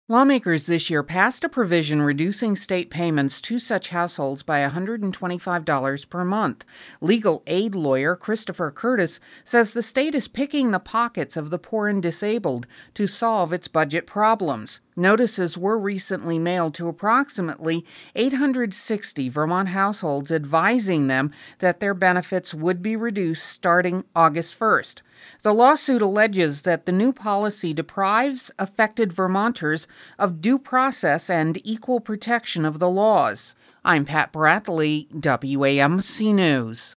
Lawmakers this year passed a provision reducing state payments to such households by $125 per month. Legal aid lawyer Christopher Curtis says the state is picking the pockets of the poor and disabled to solve its budget problems. Notices were recently mailed to approximately 860 Vermont households advising them that their benefits would be reduced starting August 1st. The lawsuit alleges that the new policy deprives affected Vermonters of due process and equal protection of the laws. I'm Pat Bradley, WAMC News.